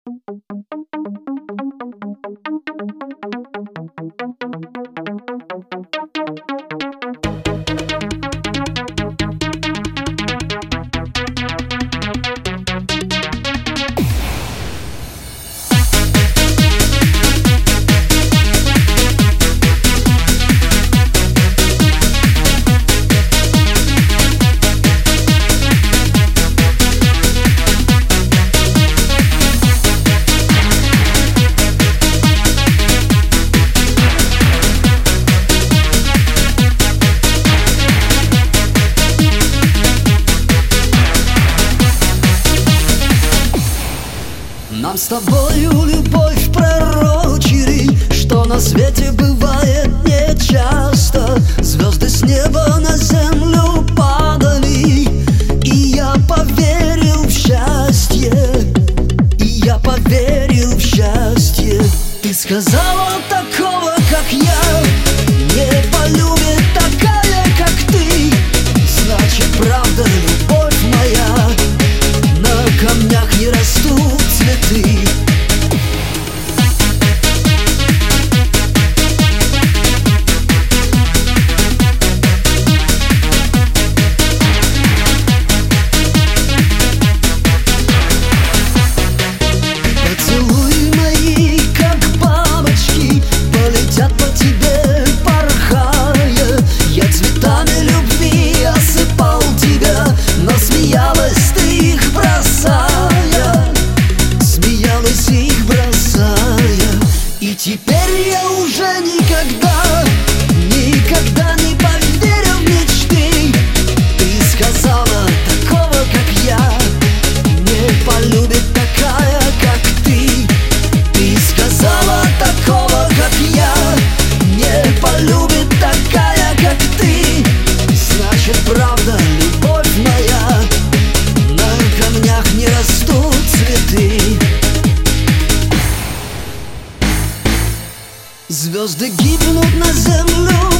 Нам с тобою любовь пророчили, что на свете бывает нечасто. Звезды с неба на землю падали, и я поверил в счастье, и я поверил в счастье. Ты сказала, такого, как я, не полюбит такая, как ты. Значит, правда, любовь моя, на камнях не растут цветы. Поцелуи мои, как бабочки, полетят по тебе, порхая. Я цветами любви осыпал тебя, но смеялась ты их бросая, смеялась их бросая. И теперь я уже никогда, никогда не поверю в мечты. Ты сказала, такого, как я, не полюбит такая, как ты. Ты сказала, такого, как я, не полюбит такая, как ты. Значит, правда, любовь моя, на камнях не растут цветы. Звезды гибнут на землю,